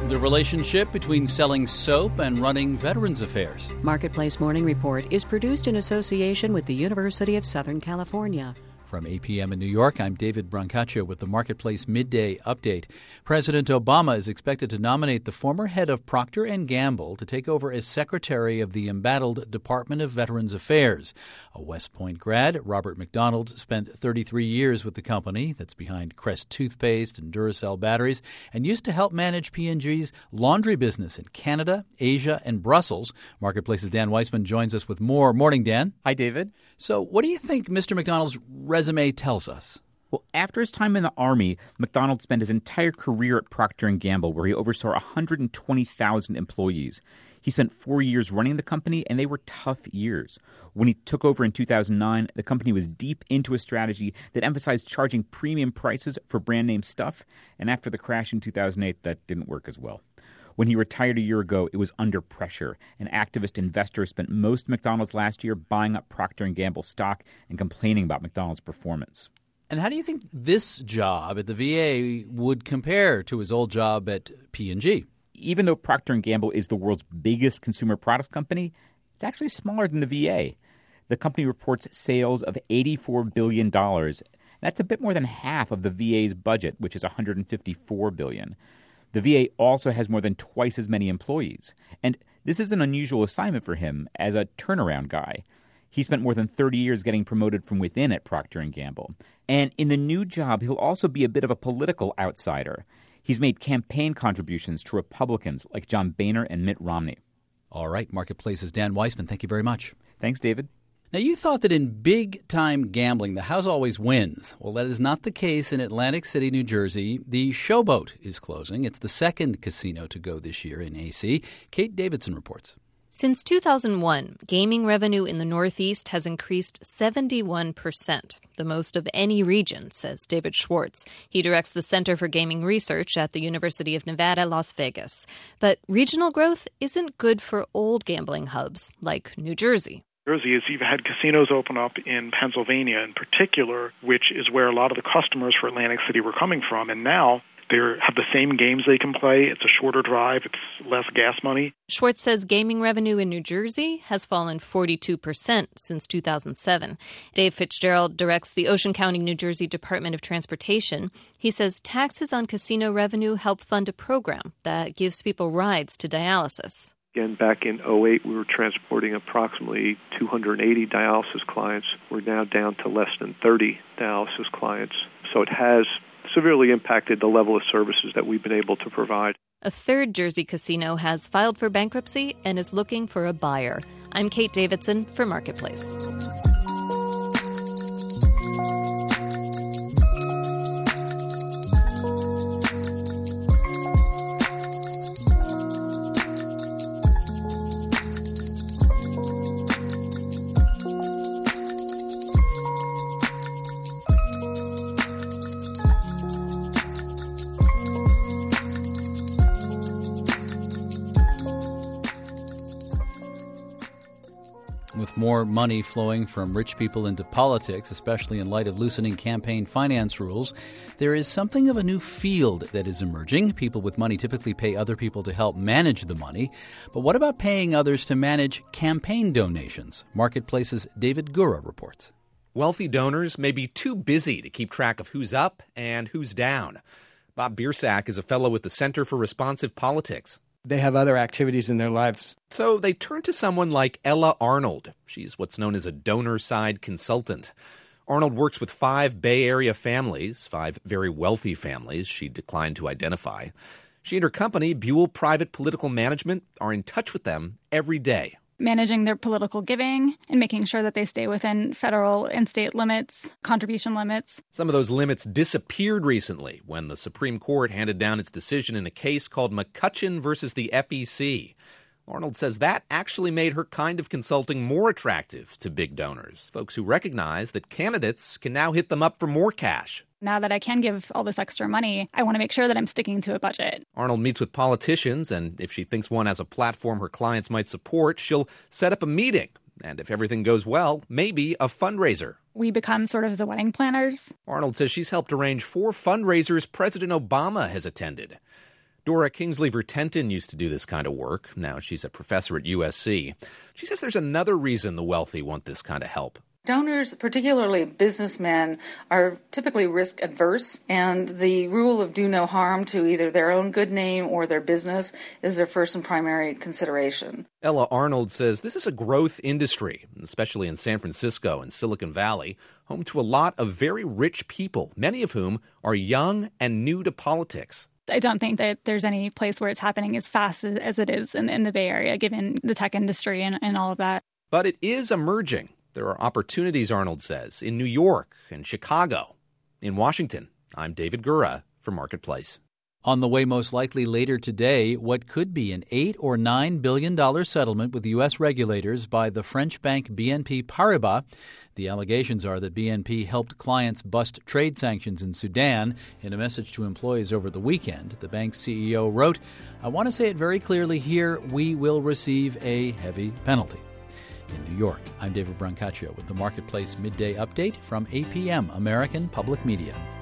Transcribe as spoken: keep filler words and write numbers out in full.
The relationship between selling soap and running Veterans Affairs. Marketplace Morning Report is produced in association with the University of Southern California. From eight p.m. in New York, I'm David Brancaccio with the Marketplace Midday Update. President Obama is expected to nominate the former head of Procter and Gamble to take over as Secretary of the embattled Department of Veterans Affairs. A West Point grad, Robert McDonald spent thirty-three years with the company that's behind Crest toothpaste and Duracell batteries and used to help manage P and G's laundry business in Canada, Asia, and Brussels. Marketplace's Dan Weissman joins us with more. Morning, Dan. Hi, David. So what do you think Mister McDonald's resume tells us? Well, after his time in the Army, McDonald spent his entire career at Procter and Gamble, where he oversaw one hundred twenty thousand employees. He spent four years running the company, and they were tough years. When he took over in two thousand nine, the company was deep into a strategy that emphasized charging premium prices for brand-name stuff, and after the crash in two thousand eight, that didn't work as well. When he retired a year ago, it was under pressure. An activist investor spent most of McDonald's last year buying up Procter and Gamble stock and complaining about McDonald's performance. And how do you think this job at the V A would compare to his old job at P and G? Even though Procter and Gamble is the world's biggest consumer products company, it's actually smaller than the V A. The company reports sales of eighty-four billion dollars. That's a bit more than half of the V A's budget, which is one hundred fifty-four billion dollars. The V A also has more than twice as many employees. And this is an unusual assignment for him as a turnaround guy. He spent more than thirty years getting promoted from within at Procter and Gamble. And in the new job, he'll also be a bit of a political outsider. He's made campaign contributions to Republicans like John Boehner and Mitt Romney. All right, Marketplace's Dan Weissman, thank you very much. Thanks, David. Now, you thought that in big-time gambling, the house always wins. Well, that is not the case in Atlantic City, New Jersey. The Showboat is closing. It's the second casino to go this year in A C. Kate Davidson reports. Since two thousand one, gaming revenue in the Northeast has increased seventy-one percent, the most of any region, says David Schwartz. He directs the Center for Gaming Research at the University of Nevada, Las Vegas. But regional growth isn't good for old gambling hubs like New Jersey. Jersey is you've had casinos open up in Pennsylvania in particular, which is where a lot of the customers for Atlantic City were coming from. And now they have the same games they can play. It's a shorter drive. It's less gas money. Schwartz says gaming revenue in New Jersey has fallen forty-two percent since two thousand seven. Dave Fitzgerald directs the Ocean County, New Jersey Department of Transportation. He says taxes on casino revenue help fund a program that gives people rides to dialysis. Again, back in oh eight, we were transporting approximately two hundred eighty dialysis clients. We're now down to less than thirty dialysis clients. So it has severely impacted the level of services that we've been able to provide. A third Jersey casino has filed for bankruptcy and is looking for a buyer. I'm Kate Davidson for Marketplace. With more money flowing from rich people into politics, especially in light of loosening campaign finance rules, there is something of a new field that is emerging. People with money typically pay other people to help manage the money. But what about paying others to manage campaign donations? Marketplace's David Gura reports. Wealthy donors may be too busy to keep track of who's up and who's down. Bob Biersack is a fellow with the Center for Responsive Politics. They have other activities in their lives. So they turn to someone like Ella Arnold. She's what's known as a donor-side consultant. Arnold works with five Bay Area families, five very wealthy families she declined to identify. She and her company, Buell Private Political Management, are in touch with them every day. Managing their political giving and making sure that they stay within federal and state limits, contribution limits. Some of those limits disappeared recently when the Supreme Court handed down its decision in a case called McCutcheon versus the F E C. Arnold says that actually made her kind of consulting more attractive to big donors, folks who recognize that candidates can now hit them up for more cash. Now that I can give all this extra money, I want to make sure that I'm sticking to a budget. Arnold meets with politicians, and if she thinks one has a platform her clients might support, she'll set up a meeting. And if everything goes well, maybe a fundraiser. We become sort of the wedding planners. Arnold says she's helped arrange four fundraisers President Obama has attended. Dora Kingsley-Vertenton used to do this kind of work. Now she's a professor at U S C. She says there's another reason the wealthy want this kind of help. Donors, particularly businessmen, are typically risk adverse, and the rule of do no harm to either their own good name or their business is their first and primary consideration. Ella Arnold says this is a growth industry, especially in San Francisco and Silicon Valley, home to a lot of very rich people, many of whom are young and new to politics. I don't think that there's any place where it's happening as fast as it is in, in the Bay Area, given the tech industry and, and all of that. But it is emerging. There are opportunities, Arnold says, in New York and Chicago. In Washington, I'm David Gura for Marketplace. On the way most likely later today, what could be an eight or nine billion dollars settlement with U S regulators by the French bank B N P Paribas. The allegations are that B N P helped clients bust trade sanctions in Sudan. In a message to employees over the weekend, the bank's C E O wrote, "I want to say it very clearly here, we will receive a heavy penalty." In New York, I'm David Brancaccio with the Marketplace Midday Update from A P M, American Public Media.